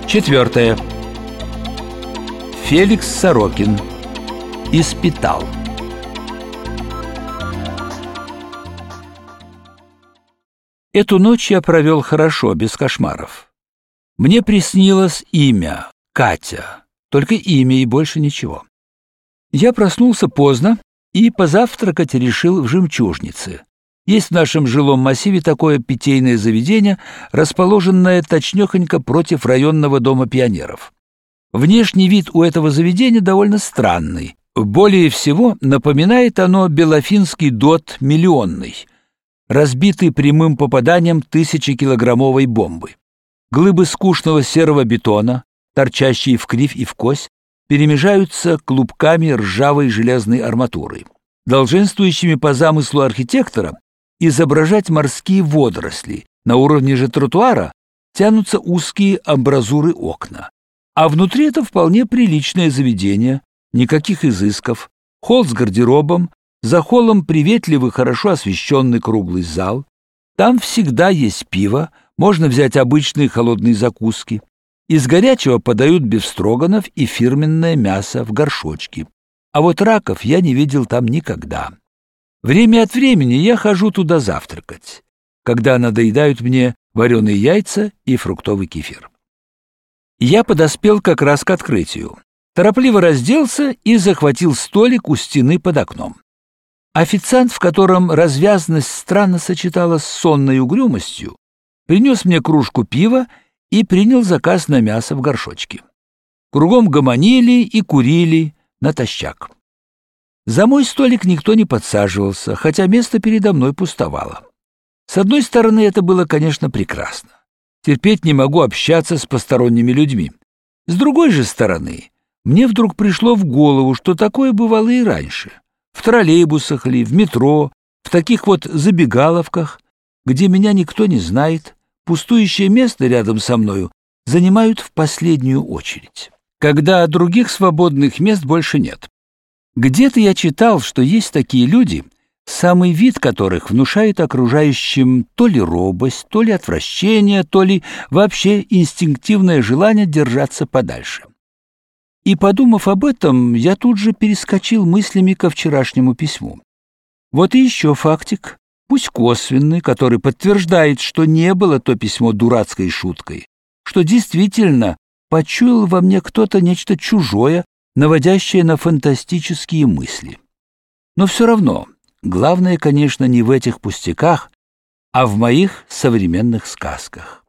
Четвертое. Феликс Сорокин. Испитал. Эту ночь я провел хорошо, без кошмаров. Мне приснилось имя — Катя, только имя и больше ничего. Я проснулся поздно и позавтракать решил в «Жемчужнице». Есть в нашем жилом массиве такое питейное заведение, расположенное точнёхонько против районного дома пионеров. Внешний вид у этого заведения довольно странный. Более всего напоминает оно белофинский ДОТ «Миллионный», разбитый прямым попаданием 1000-килограммовой бомбы. Глыбы скучного серого бетона, торчащие вкривь и вкось, перемежаются клубками ржавой железной арматуры, долженствующими по замыслу архитектора изображать морские водоросли. На уровне же тротуара тянутся узкие амбразуры окна. А внутри это вполне приличное заведение, никаких изысков, холл с гардеробом, за холлом приветливый, хорошо освещенный круглый зал. Там всегда есть пиво, можно взять обычные холодные закуски. Из горячего подают бефстроганов и фирменное мясо в горшочке. А вот раков я не видел там никогда. Время от времени я хожу туда завтракать, когда надоедают мне вареные яйца и фруктовый кефир. Я подоспел как раз к открытию. Торопливо разделся и захватил столик у стены под окном. Официант, в котором развязность странно сочеталась с сонной угрюмостью, принес мне кружку пива и принял заказ на мясо в горшочке. Кругом гомонили и курили натощак. За мой столик никто не подсаживался, хотя место передо мной пустовало. С одной стороны, это было, конечно, прекрасно. Терпеть не могу общаться с посторонними людьми. С другой же стороны, мне вдруг пришло в голову, что такое бывало и раньше. В троллейбусах ли, в метро, в таких вот забегаловках, где меня никто не знает, пустующее место рядом со мною занимают в последнюю очередь, когда других свободных мест больше нет. Где-то я читал, что есть такие люди, самый вид которых внушает окружающим то ли робость, то ли отвращение, то ли вообще инстинктивное желание держаться подальше. И, подумав об этом, я тут же перескочил мыслями ко вчерашнему письму. Вот и еще фактик, пусть косвенный, который подтверждает, что не было то письмо дурацкой шуткой, что действительно почуял во мне кто-то нечто чужое, наводящее на фантастические мысли. Но все равно, главное, конечно, не в этих пустяках, а в моих современных сказках.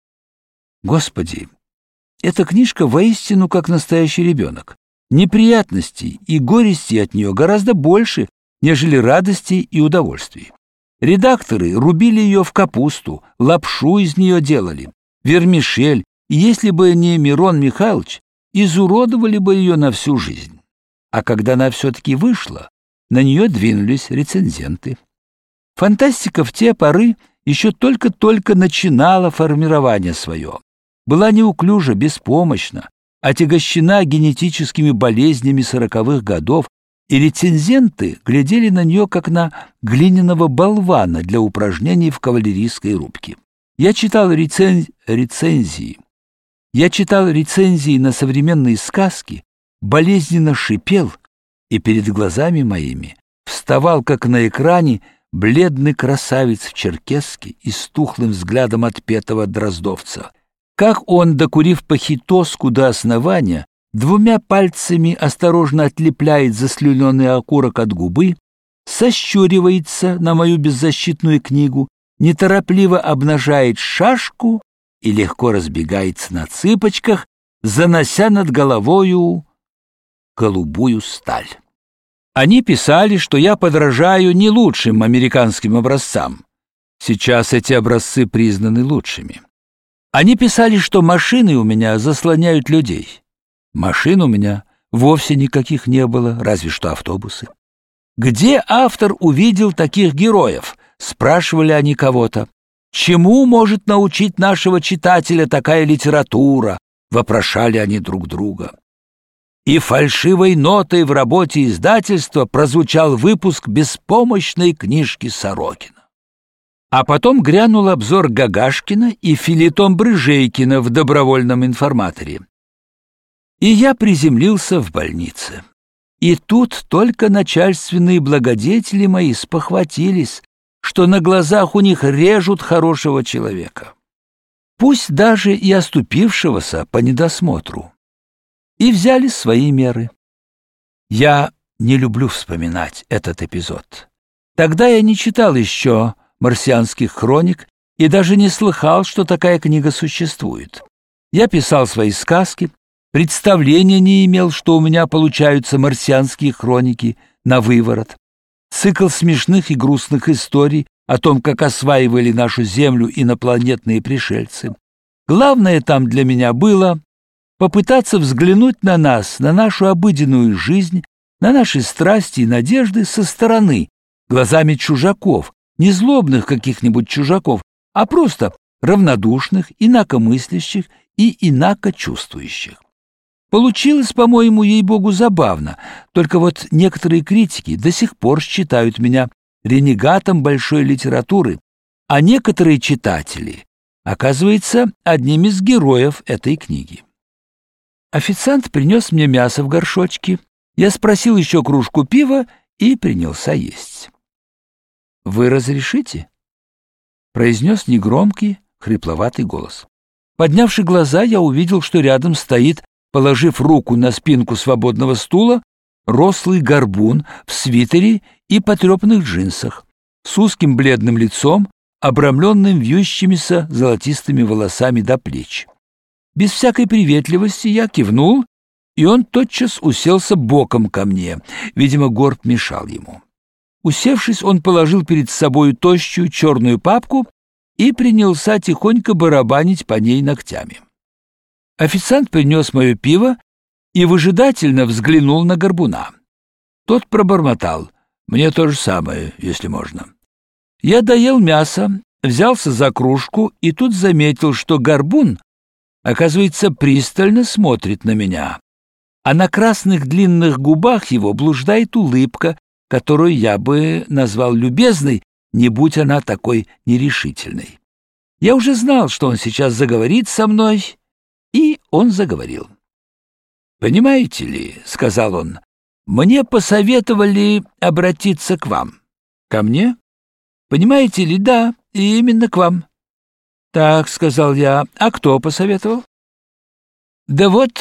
Господи, эта книжка воистину как настоящий ребенок. Неприятностей и горестей от нее гораздо больше, нежели радостей и удовольствий. Редакторы рубили ее в капусту, лапшу из нее делали, вермишель, и если бы не Мирон Михайлович, изуродовали бы ее на всю жизнь. А когда она все-таки вышла, на нее двинулись рецензенты. Фантастика в те поры еще только-только начинала формирование свое. Была неуклюжа, беспомощна, отягощена генетическими болезнями 40-х годов, и рецензенты глядели на нее как на глиняного болвана для упражнений в кавалерийской рубке. Я читал рецензии на современные сказки, болезненно шипел, и перед глазами моими вставал, как на экране, бледный красавец в черкеске и с тухлым взглядом отпетого дроздовца. Как он, докурив похитоску до основания, двумя пальцами осторожно отлепляет заслюненный окурок от губы, сощуривается на мою беззащитную книгу, неторопливо обнажает шашку и легко разбегается на цыпочках, занося над головою голубую сталь. Они писали, что я подражаю не лучшим американским образцам. Сейчас эти образцы признаны лучшими. Они писали, что машины у меня заслоняют людей. Машин у меня вовсе никаких не было, разве что автобусы. Где автор увидел таких героев? Спрашивали они кого-то. Чему может научить нашего читателя такая литература? Вопрошали они друг друга. И фальшивой нотой в работе издательства прозвучал выпуск беспомощной книжки Сорокина. А потом грянул обзор Гагашкина и фельетон Брыжейкина в «Добровольном информаторе». И я приземлился в больнице. И тут только начальственные благодетели мои спохватились, что на глазах у них режут хорошего человека, пусть даже и оступившегося по недосмотру, и взяли свои меры. Я не люблю вспоминать этот эпизод. Тогда я не читал еще «Марсианских хроник» и даже не слыхал, что такая книга существует. Я писал свои сказки, представления не имел, что у меня получаются марсианские хроники на выворот. Цикл смешных и грустных историй о том, как осваивали нашу Землю инопланетные пришельцы. Главное там для меня было попытаться взглянуть на нас, на нашу обыденную жизнь, на наши страсти и надежды со стороны, глазами чужаков, не злобных каких-нибудь чужаков, а просто равнодушных, инакомыслящих и инакочувствующих. Получилось, по-моему, ей-богу, забавно, только вот некоторые критики до сих пор считают меня ренегатом большой литературы, а некоторые читатели, оказывается, одним из героев этой книги. Официант принес мне мясо в горшочке, я спросил еще кружку пива и принялся есть. «Вы разрешите?» — произнес негромкий, хрипловатый голос. Поднявши глаза, я увидел, что рядом стоит, положив руку на спинку свободного стула, рослый горбун в свитере и потрепанных джинсах, с узким бледным лицом, обрамленным вьющимися золотистыми волосами до плеч. Без всякой приветливости я кивнул, и он тотчас уселся боком ко мне. Видимо, горб мешал ему. Усевшись, он положил перед собой тощую черную папку и принялся тихонько барабанить по ней ногтями. Официант принес мое пиво и выжидательно взглянул на горбуна. Тот пробормотал: «Мне то же самое, если можно». Я доел мясо, взялся за кружку и тут заметил, что горбун, оказывается, пристально смотрит на меня, а на красных длинных губах его блуждает улыбка, которую я бы назвал любезной, не будь она такой нерешительной. Я уже знал, что он сейчас заговорит со мной, и он заговорил. «Понимаете ли, — сказал он, — мне посоветовали обратиться к вам». «Ко мне? Понимаете ли, да, и именно к вам». «Так, — сказал я, — а кто посоветовал?» «Да вот...»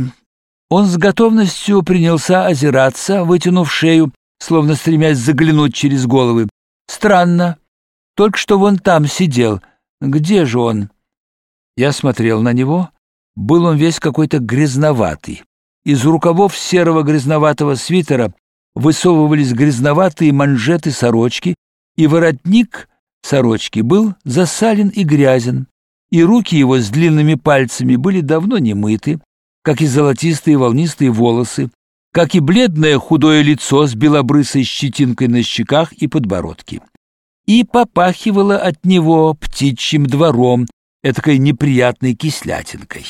Он с готовностью принялся озираться, вытянув шею, словно стремясь заглянуть через головы. «Странно. Только что вон там сидел. Где же он?» Я смотрел на него. Был он весь какой-то грязноватый. Из рукавов серого грязноватого свитера высовывались грязноватые манжеты сорочки, и воротник сорочки был засален и грязен, и руки его с длинными пальцами были давно не мыты, как и золотистые волнистые волосы, как и бледное худое лицо с белобрысой щетинкой на щеках и подбородке. И попахивало от него птичьим двором, этакой неприятной кислятинкой.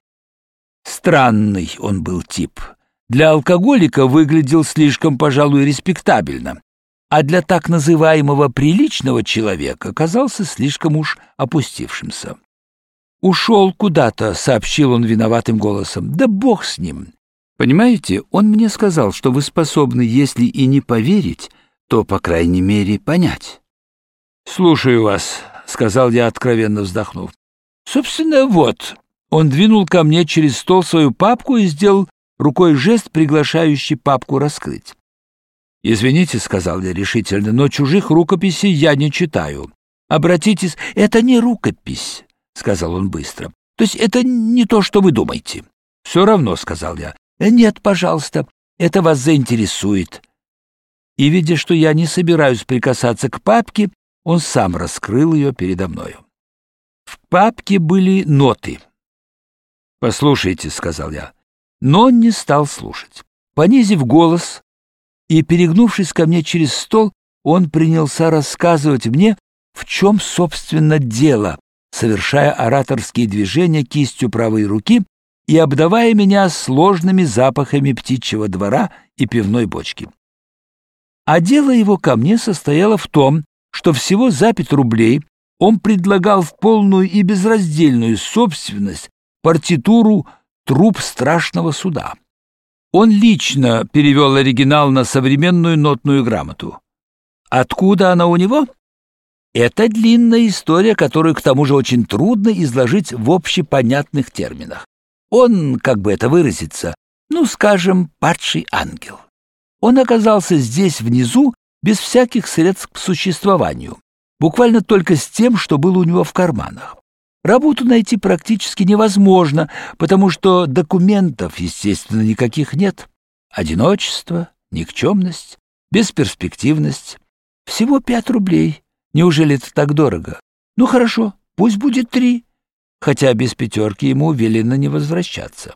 Странный он был тип. Для алкоголика выглядел слишком, пожалуй, респектабельно, а для так называемого приличного человека казался слишком уж опустившимся. «Ушел куда-то», — сообщил он виноватым голосом. «Да бог с ним. Понимаете, он мне сказал, что вы способны, если и не поверить, то, по крайней мере, понять». «Слушаю вас», — сказал я, откровенно вздохнув. «Собственно, вот». Он двинул ко мне через стол свою папку и сделал рукой жест, приглашающий папку раскрыть. «Извините», — сказал я решительно, — «но чужих рукописей я не читаю. Обратитесь...» «Это не рукопись», — сказал он быстро. «То есть это не то, что вы думаете». «Все равно», — сказал я. «Нет, пожалуйста, это вас заинтересует». И, видя, что я не собираюсь прикасаться к папке, он сам раскрыл ее передо мною. В папке были ноты. «Послушайте», — сказал я, но он не стал слушать. Понизив голос и перегнувшись ко мне через стол, он принялся рассказывать мне, в чем, собственно, дело, совершая ораторские движения кистью правой руки и обдавая меня сложными запахами птичьего двора и пивной бочки. А дело его ко мне состояло в том, что всего за 5 рублей он предлагал в полную и безраздельную собственность партитуру «Труп страшного суда». Он лично перевел оригинал на современную нотную грамоту. Откуда она у него? Это длинная история, которую, к тому же, очень трудно изложить в общепонятных терминах. Он, как бы это выразиться, скажем, падший ангел. Он оказался здесь внизу без всяких средств к существованию, буквально только с тем, что было у него в карманах. Работу найти практически невозможно, потому что документов, естественно, никаких нет. Одиночество, никчемность, бесперспективность. Всего 5 рублей. Неужели это так дорого? Хорошо, пусть будет 3, хотя без 5 ему велено не возвращаться.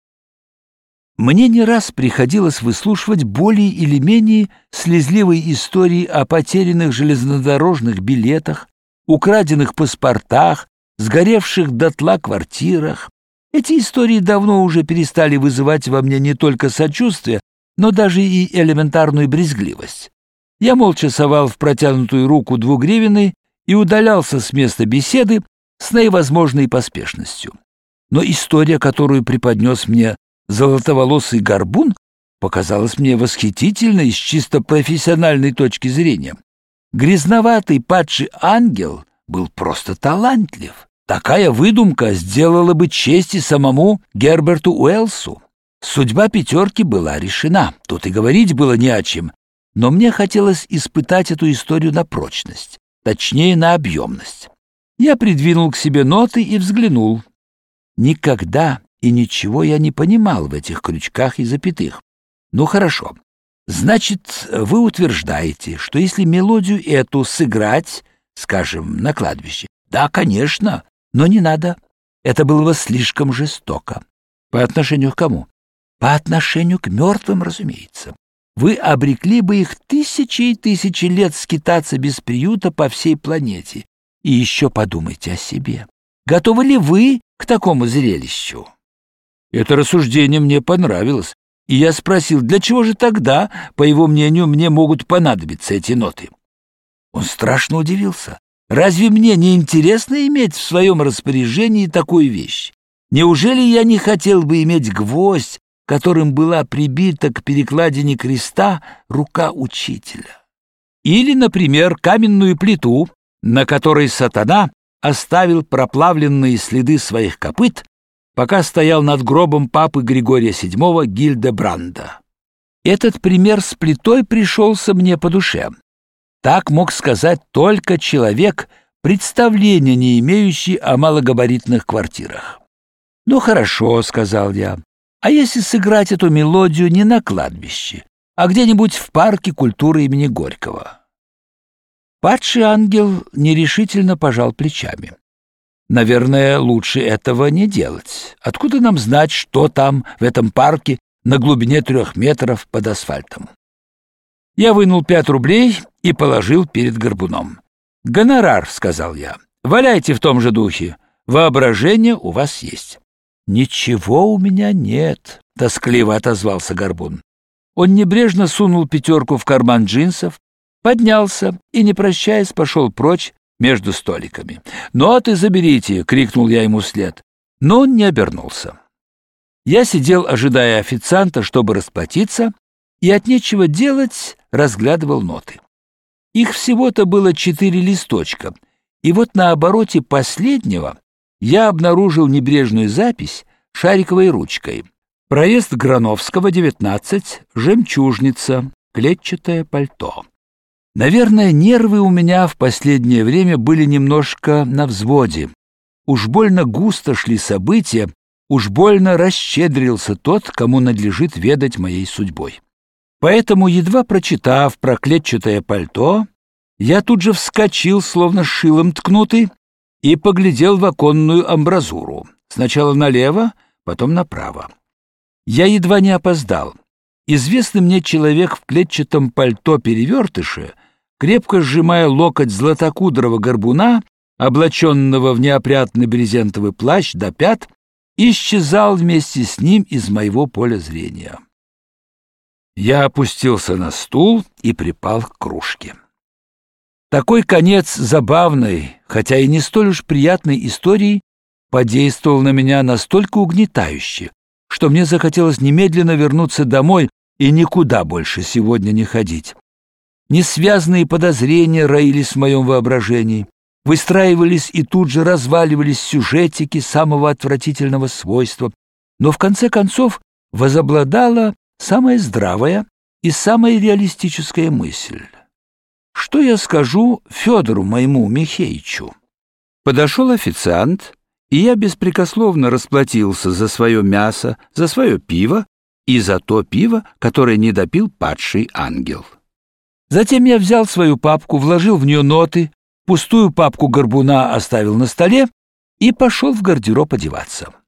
Мне не раз приходилось выслушивать более или менее слезливые истории о потерянных железнодорожных билетах, украденных паспортах, сгоревших дотла квартирах. Эти истории давно уже перестали вызывать во мне не только сочувствие, но даже и элементарную брезгливость. Я молча совал в протянутую руку 2-гривенный и удалялся с места беседы с наивозможной поспешностью. Но история, которую преподнес мне золотоволосый горбун, показалась мне восхитительной с чисто профессиональной точки зрения. Грязноватый падший ангел был просто талантлив. Такая выдумка сделала бы честь и самому Герберту Уэллсу. Судьба 5 была решена, тут и говорить было не о чем, но мне хотелось испытать эту историю на прочность, точнее на объемность. Я придвинул к себе ноты и взглянул. Никогда и ничего я не понимал в этих крючках и запятых. Хорошо. Значит, вы утверждаете, что если мелодию эту сыграть, скажем, на кладбище? Да, конечно, но не надо. Это было бы слишком жестоко. По отношению к кому? По отношению к мертвым, разумеется. Вы обрекли бы их тысячи и тысячи лет скитаться без приюта по всей планете. И еще подумайте о себе. Готовы ли вы к такому зрелищу? Это рассуждение мне понравилось, и я спросил, для чего же тогда, по его мнению, мне могут понадобиться эти ноты? Он страшно удивился. Разве мне не интересно иметь в своем распоряжении такую вещь? Неужели я не хотел бы иметь гвоздь, которым была прибита к перекладине креста рука учителя? Или, например, каменную плиту, на которой сатана оставил проплавленные следы своих копыт, пока стоял над гробом папы Григория VII Гильдебранда. Этот пример с плитой пришелся мне по душе. Так мог сказать только человек, представления не имеющий о малогабаритных квартирах. Хорошо, — сказал я, — а если сыграть эту мелодию не на кладбище, а где-нибудь в парке культуры имени Горького? Падший ангел нерешительно пожал плечами. Наверное, лучше этого не делать. Откуда нам знать, что там, в этом парке, на глубине 3 метров под асфальтом? Я вынул 5 рублей и положил перед горбуном. «Гонорар», — сказал я, — «валяйте в том же духе. Воображение у вас есть». «Ничего у меня нет», — тоскливо отозвался горбун. Он небрежно сунул 5 в карман джинсов, поднялся и, не прощаясь, пошел прочь между столиками. «Ноты заберите!» — крикнул я ему вслед. Но он не обернулся. Я сидел, ожидая официанта, чтобы расплатиться, и от нечего делать разглядывал ноты. Их всего-то было 4 листочка, и вот на обороте последнего я обнаружил небрежную запись шариковой ручкой. Проезд Грановского, 19, жемчужница, клетчатое пальто. Наверное, нервы у меня в последнее время были немножко на взводе. Уж больно густо шли события, уж больно расщедрился тот, кому надлежит ведать моей судьбой. Поэтому, едва прочитав про клетчатое пальто, я тут же вскочил, словно шилом ткнутый, и поглядел в оконную амбразуру. Сначала налево, потом направо. Я едва не опоздал. Известный мне человек в клетчатом пальто-перевертыше, крепко сжимая локоть златокудрого горбуна, облаченного в неопрятный брезентовый плащ до пят, исчезал вместе с ним из моего поля зрения. Я опустился на стул и припал к кружке. Такой конец забавной, хотя и не столь уж приятной истории подействовал на меня настолько угнетающе, что мне захотелось немедленно вернуться домой и никуда больше сегодня не ходить. Несвязные подозрения роились в моем воображении, выстраивались и тут же разваливались сюжетики самого отвратительного свойства, но в конце концов возобладала самая здравая и самая реалистическая мысль. Что я скажу Федору моему Михеичу? Подошел официант, и я беспрекословно расплатился за свое мясо, за свое пиво и за то пиво, которое не допил падший ангел. Затем я взял свою папку, вложил в нее ноты, пустую папку горбуна оставил на столе и пошел в гардероб одеваться.